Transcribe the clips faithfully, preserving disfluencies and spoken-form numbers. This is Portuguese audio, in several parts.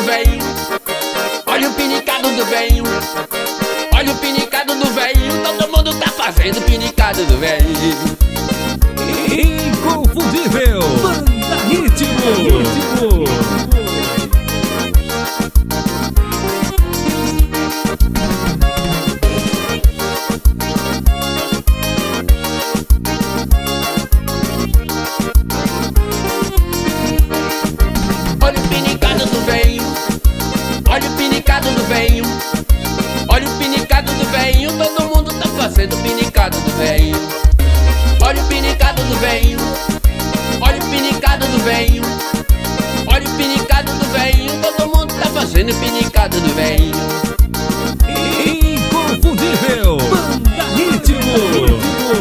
velho, olha o pinicado do velho, olha o pinicado do velho, todo mundo tá fazendo pinicado do velho. Inconfundível, Banda Ritmo. Olha o pinicado do velho, olha o pinicado do velho, olha o pinicado do velho, todo mundo tá fazendo pinicado do velho. Olha o pinicado do velho, olha o pinicado do velho, olha o pinicado do velho, todo mundo tá fazendo pinicado do velho. Inconfundível, Banda Ritmo.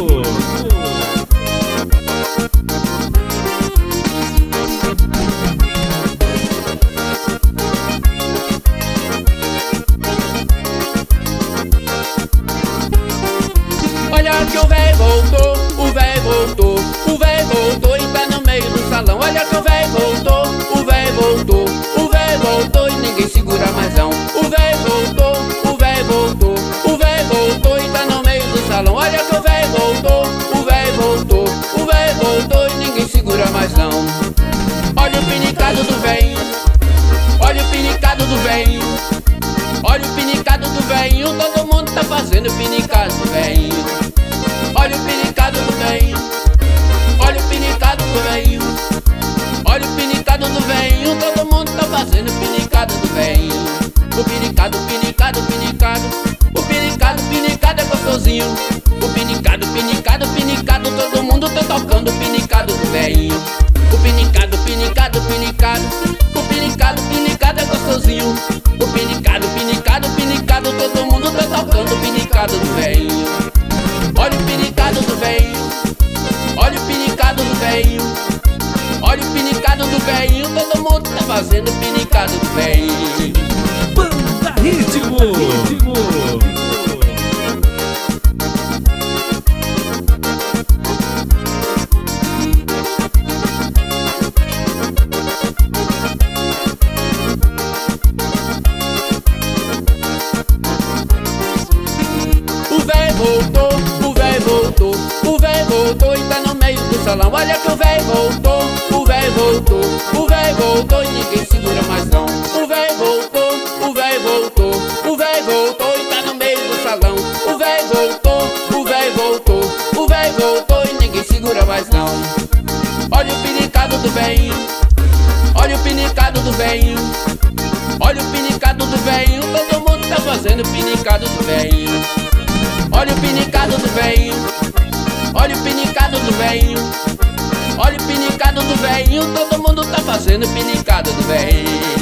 Olha que o véi voltou, o véi voltou, o véi voltou e tá no meio do salão. Olha que o véi voltou, o véi voltou, o véi voltou e ninguém segura mais não. O véi voltou, o véi voltou, o véi voltou e tá no meio do salão. Olha que o véi voltou, o véi voltou, o véi voltou e ninguém segura mais não. Olha o pinicado do velho, olha o pinicado do velho, olha o pinicado do velho, todo mundo tá fazendo pinicado do velho. Olha o pinicado do velho, olha o pinicado do velho, olha o pinicado do velho, todo mundo tá fazendo pinicado do velho. O pinicado, pinicado, pinicado, o pinicado, pinicado é gostosinho. O pinicado, pinicado, pinicado, todo mundo tá tocando o pinicado do velho. O pinicado, pinicado, pinicado, o pinicado, pinicado é gostosinho. O pinicado, pinicado, pinicado, todo mundo tá tocando o pinicado do velho. Olha o pinicado do velho, olha o pinicado do velho, olha o pinicado do velho, todo mundo tá fazendo pinicado do velho. Banda Ritmo. O véi voltou, o véi voltou, o véi voltou e tá no meio do salão. Olha que o véi voltou, o véi voltou, o véi voltou e ninguém segura mais não. O véi voltou, o véi voltou, o véi voltou e tá no meio do salão. O véi voltou, o véi voltou, o véi voltou e ninguém segura mais não. Olha o pinicado do velho, olha o pinicado do velho, olha o pinicado do velho, todo mundo tá fazendo pinicado do velho. Olha o pinicado do velho, olha o pinicado do velho, olha o pinicado do velho, todo mundo tá fazendo pinicado do velho.